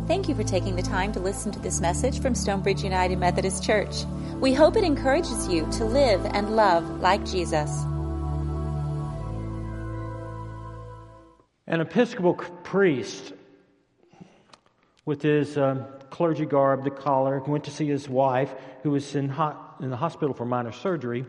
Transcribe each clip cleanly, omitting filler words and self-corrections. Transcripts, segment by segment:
Thank you for taking the time to listen to this message from Stonebridge United Methodist Church. We hope it encourages you to live and love like Jesus. An Episcopal priest with his clergy garb, the collar, went to see his wife, who was in the hospital for minor surgery.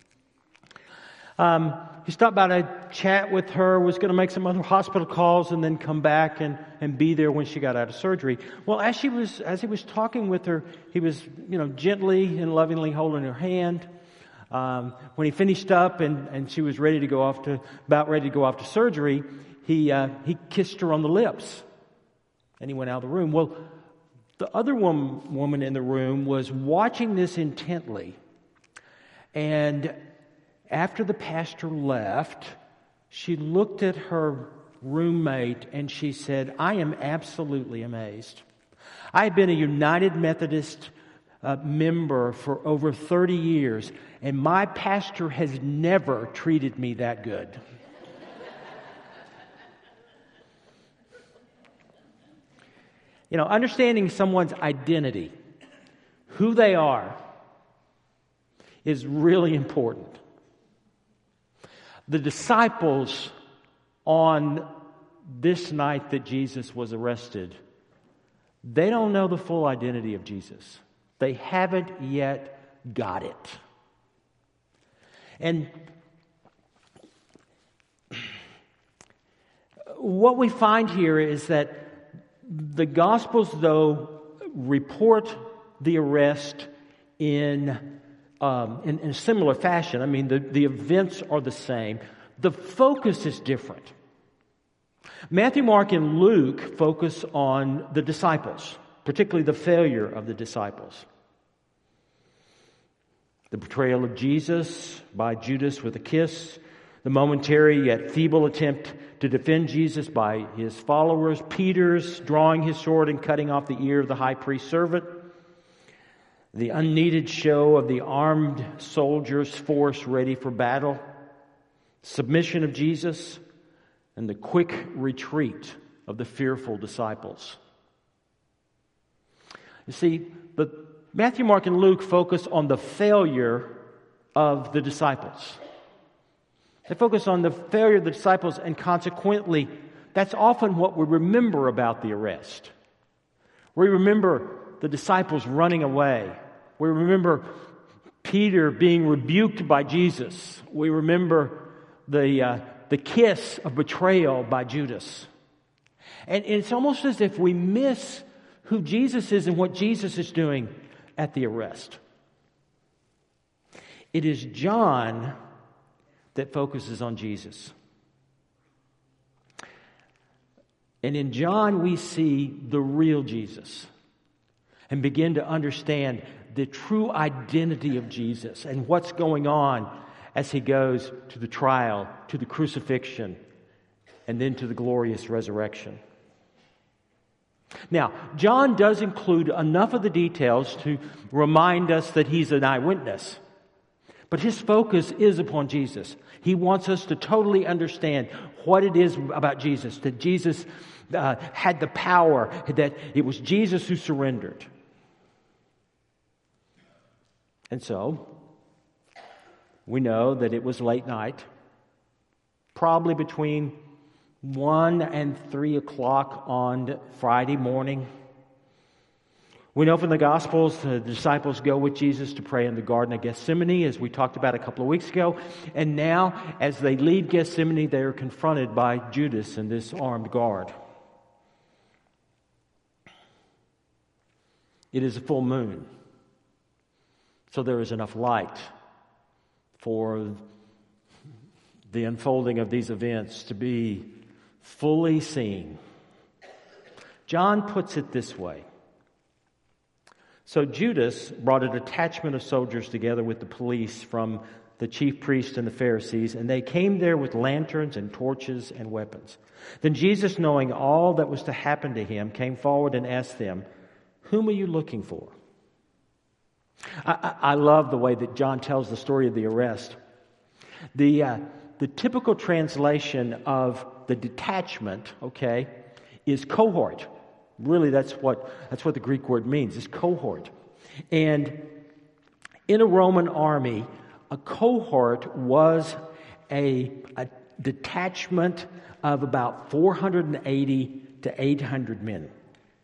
He stopped by to chat with her, was going to make some other hospital calls, and then come back and be there when she got out of surgery. Well, as he was talking with her, he was, gently and lovingly holding her hand. When he finished up and she was about ready to go off to surgery, he kissed her on the lips, and he went out of the room. Well, the other woman in the room was watching this intently, and after the pastor left, she looked at her roommate and she said, "I am absolutely amazed. I have been a United Methodist member for over 30 years, and my pastor has never treated me that good." Understanding someone's identity, who they are, is really important. The disciples, on this night that Jesus was arrested, they don't know the full identity of Jesus. They haven't yet got it. And what we find here is that the Gospels, though, report the arrest in a similar fashion. I mean, the events are the same. The focus is different. Matthew, Mark, and Luke focus on the disciples, particularly the failure of the disciples. The betrayal of Jesus by Judas with a kiss, the momentary yet feeble attempt to defend Jesus by his followers, Peter's drawing his sword and cutting off the ear of the high priest's servant, the unneeded show of the armed soldiers' force ready for battle, submission of Jesus, and the quick retreat of the fearful disciples. You see, but Matthew, Mark, and Luke focus on the failure of the disciples. They focus on the failure of the disciples, and consequently, that's often what we remember about the arrest. We remember the disciples running away. We remember Peter being rebuked by Jesus. We remember the kiss of betrayal by Judas. And it's almost as if we miss who Jesus is and what Jesus is doing at the arrest. It is John that focuses on Jesus. And in John, we see the real Jesus and begin to understand the true identity of Jesus and what's going on as he goes to the trial, to the crucifixion, and then to the glorious resurrection. Now, John does include enough of the details to remind us that he's an eyewitness. But his focus is upon Jesus. He wants us to totally understand what it is about Jesus, that Jesus had the power, that it was Jesus who surrendered. And so, we know that it was late night, probably between 1 and 3 o'clock on Friday morning. We know from the Gospels the disciples go with Jesus to pray in the Garden of Gethsemane, as we talked about a couple of weeks ago. And now, as they leave Gethsemane, they are confronted by Judas and this armed guard. It is a full moon, so there is enough light for the unfolding of these events to be fully seen. John puts it this way. So Judas brought a detachment of soldiers together with the police from the chief priests and the Pharisees, and they came there with lanterns and torches and weapons. Then Jesus, knowing all that was to happen to him, came forward and asked them, "Whom are you looking for?" I love the way that John tells the story of the arrest. The typical translation of the detachment, is cohort. Really, that's what the Greek word means, is cohort. And in a Roman army, a cohort was a detachment of about 480 to 800 men.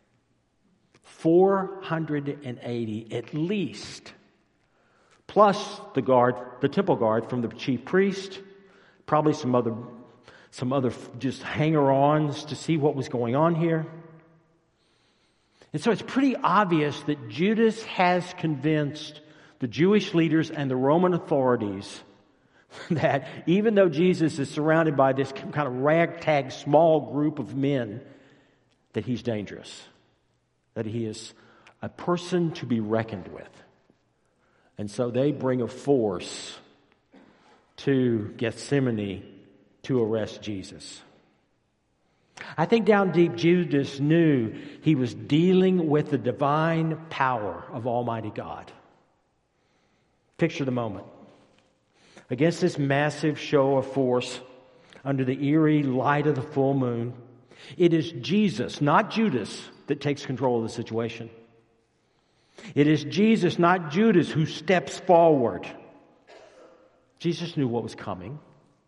480 at least. Plus the temple guard from the chief priest, probably some other just hanger-ons to see what was going on here. And so it's pretty obvious that Judas has convinced the Jewish leaders and the Roman authorities that even though Jesus is surrounded by this kind of ragtag small group of men, that he's dangerous, that he is a person to be reckoned with. And so they bring a force to Gethsemane to arrest Jesus. I think down deep, Judas knew he was dealing with the divine power of Almighty God. Picture the moment. Against this massive show of force, under the eerie light of the full moon, it is Jesus, not Judas, that takes control of the situation. It is Jesus, not Judas, who steps forward. Jesus knew what was coming.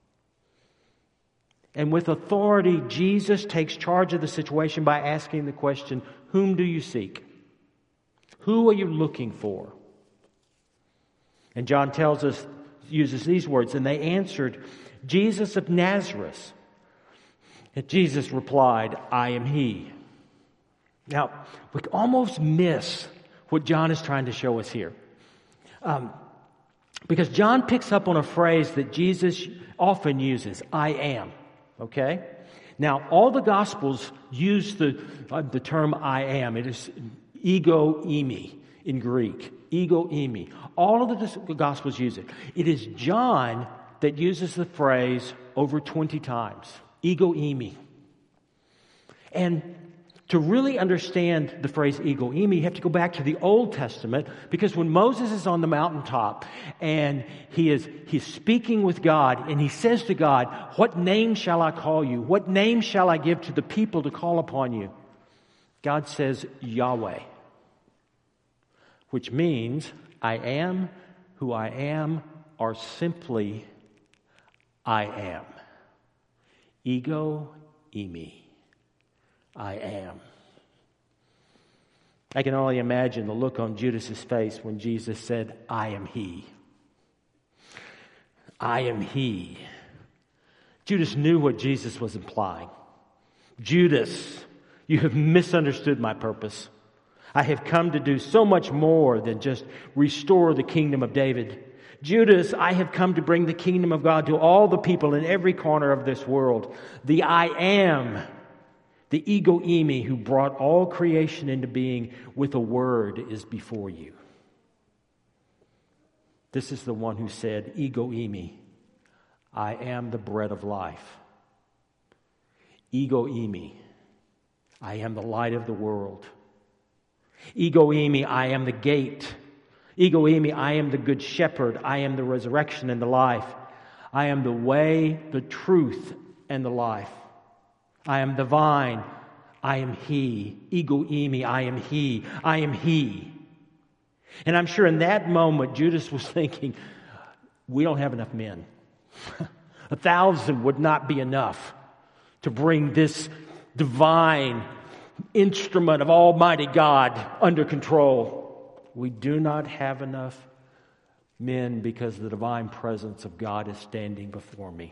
And with authority, Jesus takes charge of the situation by asking the question, whom do you seek? Who are you looking for? And John tells us, uses these words, and they answered, Jesus of Nazareth. And Jesus replied, I am he. Now, we almost miss what John is trying to show us here. Because John picks up on a phrase that Jesus often uses, I am. Okay? Now, all the Gospels use the term I am. It is ego eimi in Greek. Ego eimi. All of the Gospels use it. It is John that uses the phrase over 20 times. Ego eimi. And to really understand the phrase ego eimi, you have to go back to the Old Testament, because when Moses is on the mountaintop and he's speaking with God, and he says to God, what name shall I call you? What name shall I give to the people to call upon you? God says Yahweh, which means I am who I am, or simply I am. Ego eimi. I am. I can only imagine the look on Judas's face when Jesus said, I am he. I am he. Judas knew what Jesus was implying. Judas, you have misunderstood my purpose. I have come to do so much more than just restore the kingdom of David. Judas, I have come to bring the kingdom of God to all the people in every corner of this world. The I am, the ego eimi, who brought all creation into being with a word, is before you. This is the one who said, ego eimi, I am the bread of life. Ego eimi, I am the light of the world. Ego eimi, I am the gate. Ego eimi, I am the good shepherd. I am the resurrection and the life. I am the way, the truth, and the life. I am the vine. I am he. Ego eimi, I am he. I am he. And I'm sure in that moment, Judas was thinking, we don't have enough men. 1,000 would not be enough to bring this divine instrument of Almighty God under control. We do not have enough men because the divine presence of God is standing before me.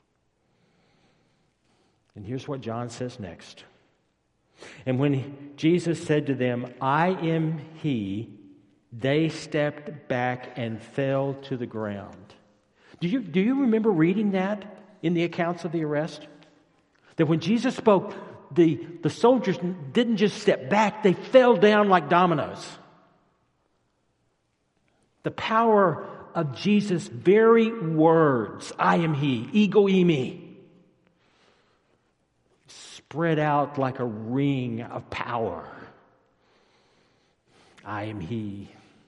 And here's what John says next. And when Jesus said to them, I am he, they stepped back and fell to the ground. Do you remember reading that in the accounts of the arrest? That when Jesus spoke, the soldiers didn't just step back, they fell down like dominoes. The power of Jesus' very words, I am he, ego eimi, spread out like a ring of power. I am he.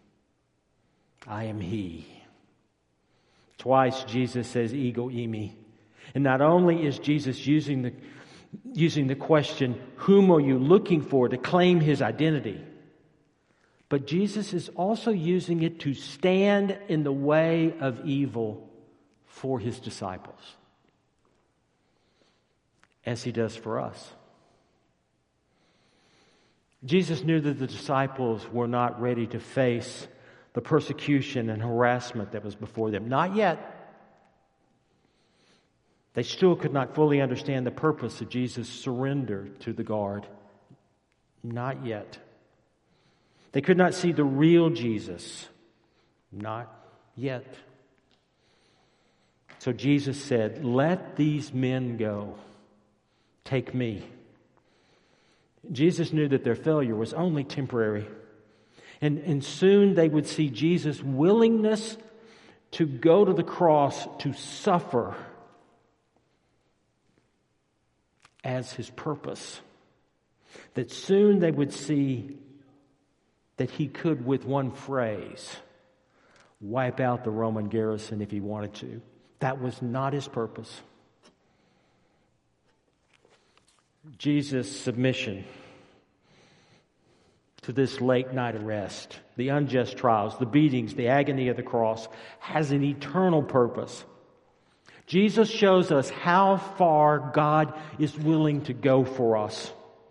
I am he. Twice Jesus says ego eimi. And not only is Jesus using using the question, whom are you looking for, to claim his identity. But Jesus is also using it to stand in the way of evil for his disciples, as he does for us. Jesus knew that the disciples were not ready to face the persecution and harassment that was before them. Not yet. They still could not fully understand the purpose of Jesus' surrender to the guard. Not yet. They could not see the real Jesus. Not yet. So Jesus said, "Let these men go. Take me." Jesus knew that their failure was only temporary. And soon they would see Jesus' willingness to go to the cross to suffer as his purpose. That soon they would see that he could, with one phrase, wipe out the Roman garrison if he wanted to. That was not his purpose. Jesus' submission to this late night arrest, the unjust trials, the beatings, the agony of the cross, has an eternal purpose. Jesus shows us how far God is willing to go for us.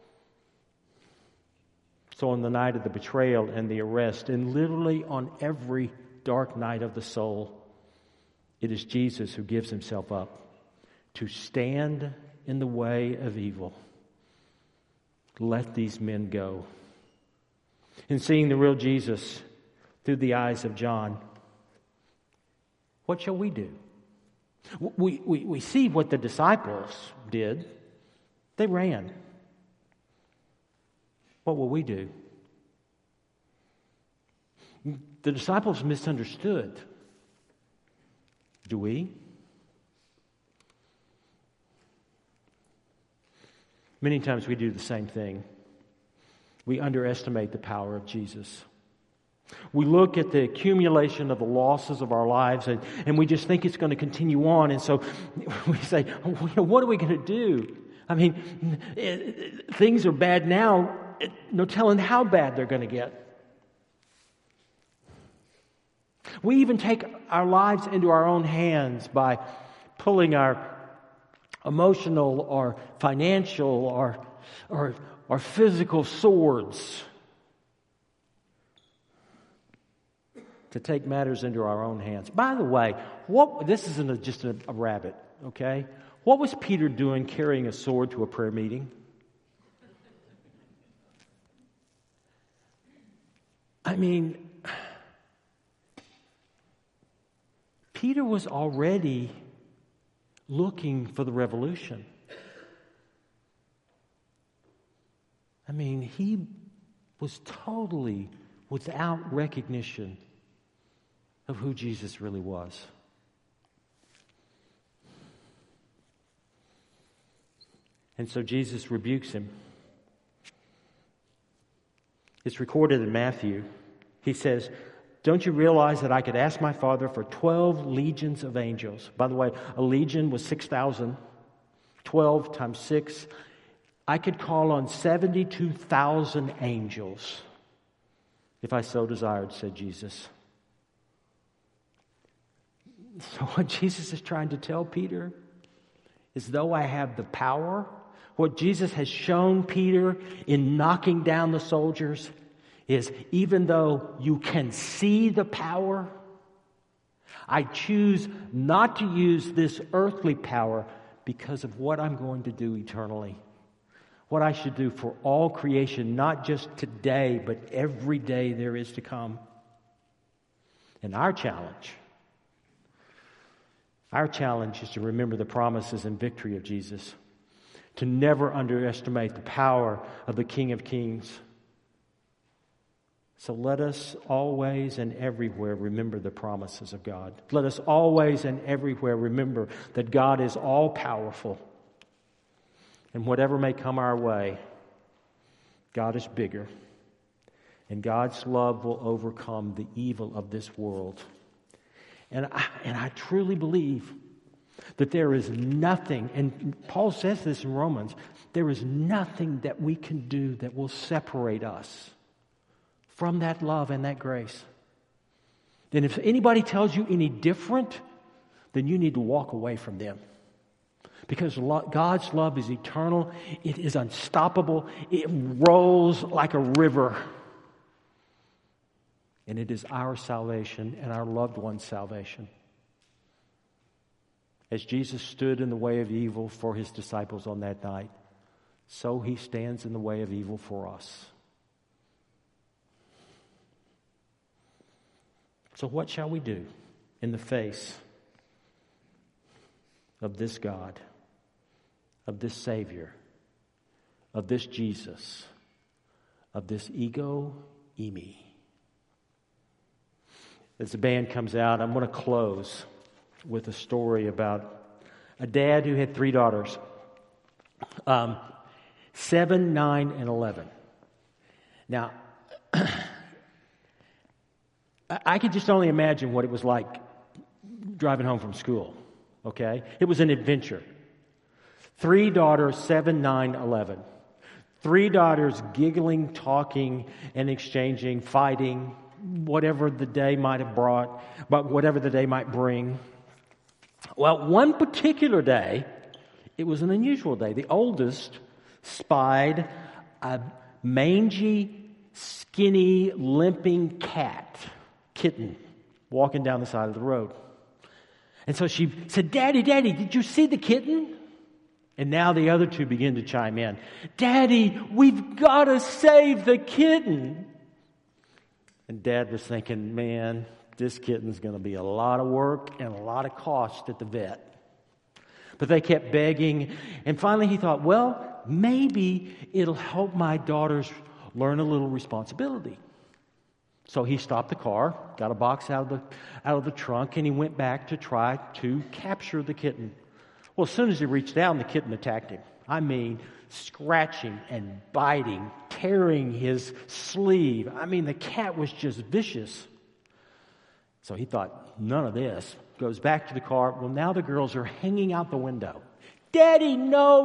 So on the night of the betrayal and the arrest, and literally on every dark night of the soul, it is Jesus who gives himself up to stand in the way of evil. Let these men go. In seeing the real Jesus through the eyes of John, what shall we do? We see what the disciples did. They ran. What will we do? The disciples misunderstood. Do we? Many times we do the same thing. We underestimate the power of Jesus. We look at the accumulation of the losses of our lives and we just think it's going to continue on. And so we say, what are we going to do? I mean, things are bad now. No telling how bad they're going to get. We even take our lives into our own hands by pulling our emotional or financial or physical swords to take matters into our own hands. By the way, this isn't just a rabbit, okay? What was Peter doing carrying a sword to a prayer meeting? I mean, Peter was already looking for the revolution. I mean, he was totally without recognition of who Jesus really was. And so Jesus rebukes him. It's recorded in Matthew. He says, "Don't you realize that I could ask my Father for 12 legions of angels?" By the way, a legion was 6,000. 12 times 6. I could call on 72,000 angels if I so desired, said Jesus. So what Jesus is trying to tell Peter is, though I have the power, what Jesus has shown Peter in knocking down the soldiers is, even though you can see the power, I choose not to use this earthly power because of what I'm going to do eternally. What I should do for all creation, not just today, but every day there is to come. And our challenge is to remember the promises and victory of Jesus, to never underestimate the power of the King of Kings. So let us always and everywhere remember the promises of God. Let us always and everywhere remember that God is all-powerful. And whatever may come our way, God is bigger. And God's love will overcome the evil of this world. And I truly believe that there is nothing, and Paul says this in Romans, There is nothing that we can do that will separate us from that love and that grace. And if anybody tells you any different, then you need to walk away from them. Because God's love is eternal. It is unstoppable. It rolls like a river. And it is our salvation and our loved one's salvation. As Jesus stood in the way of evil for his disciples on that night, so he stands in the way of evil for us. So what shall we do in the face of this God, of this Savior, of this Jesus, of this ego eimi? As the band comes out, I'm going to close with a story about a dad who had 3 daughters, 7, 9, and 11. Now, I could just only imagine what it was like driving home from school, okay? It was an adventure. 3 daughters, 7, 9, 11. 3 daughters giggling, talking, and exchanging, fighting, whatever the day might have brought, but whatever the day might bring. Well, one particular day, it was an unusual day. The oldest spied a mangy, skinny, limping kitten, walking down the side of the road. And so she said, Daddy, did you see the kitten? And now the other 2 begin to chime in. Daddy, we've got to save the kitten. And Dad was thinking, man, this kitten's going to be a lot of work and a lot of cost at the vet. But they kept begging. And finally he thought, well, maybe it'll help my daughters learn a little responsibility. So he stopped the car, got a box out of the trunk, and he went back to try to capture the kitten. Well, as soon as he reached down, the kitten attacked him. I mean, scratching and biting, tearing his sleeve. I mean, the cat was just vicious. So he thought, none of this. Goes back to the car. Well, now the girls are hanging out the window. Daddy,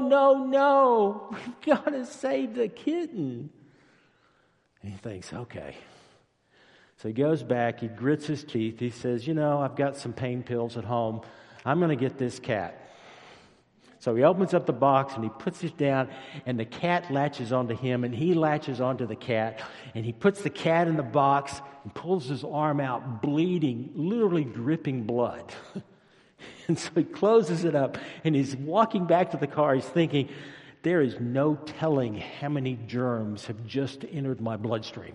no. We've got to save the kitten. And he thinks, okay. So he goes back, he grits his teeth, he says, I've got some pain pills at home. I'm going to get this cat. So he opens up the box and he puts it down, and the cat latches onto him, and he latches onto the cat, and he puts the cat in the box and pulls his arm out, bleeding, literally dripping blood. And so he closes it up, and he's walking back to the car. He's thinking, there is no telling how many germs have just entered my bloodstream.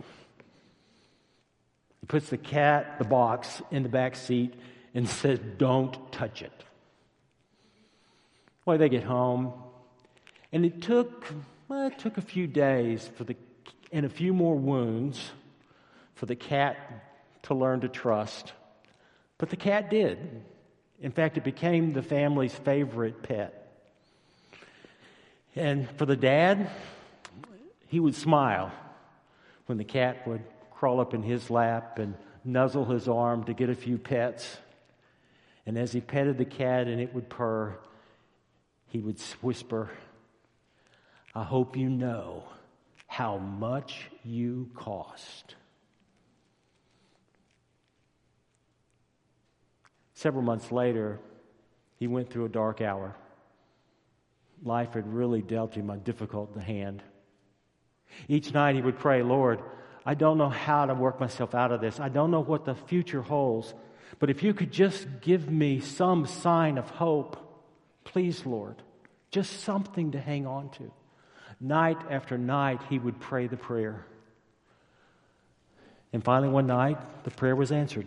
He puts the box in the back seat and says, don't touch it. Well, they get home, and it took a few days and a few more wounds for the cat to learn to trust. But the cat did. In fact, it became the family's favorite pet. And for the dad, he would smile when the cat would crawl up in his lap and nuzzle his arm to get a few pets. And as he petted the cat and it would purr, he would whisper, I hope you know how much you cost. Several months later, he went through a dark hour. Life had really dealt him a difficult hand. Each night he would pray, Lord, I don't know how to work myself out of this. I don't know what the future holds. But if you could just give me some sign of hope, please, Lord, just something to hang on to. Night after night, he would pray the prayer. And finally, one night, the prayer was answered.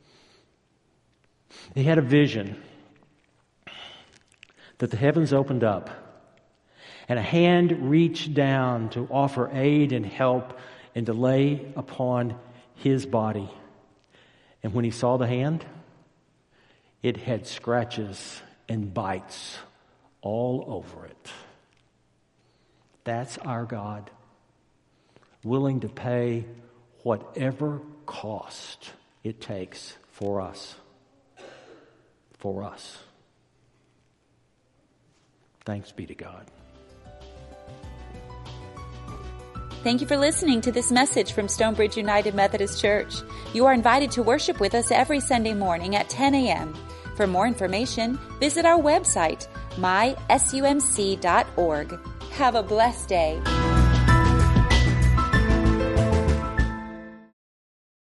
He had a vision that the heavens opened up and a hand reached down to offer aid and help and to lay upon his body. And when he saw the hand, it had scratches and bites all over it. That's our God, willing to pay whatever cost it takes for us. For us. Thanks be to God. Thank you for listening to this message from Stonebridge United Methodist Church. You are invited to worship with us every Sunday morning at 10 a.m. For more information, visit our website, mysumc.org. Have a blessed day.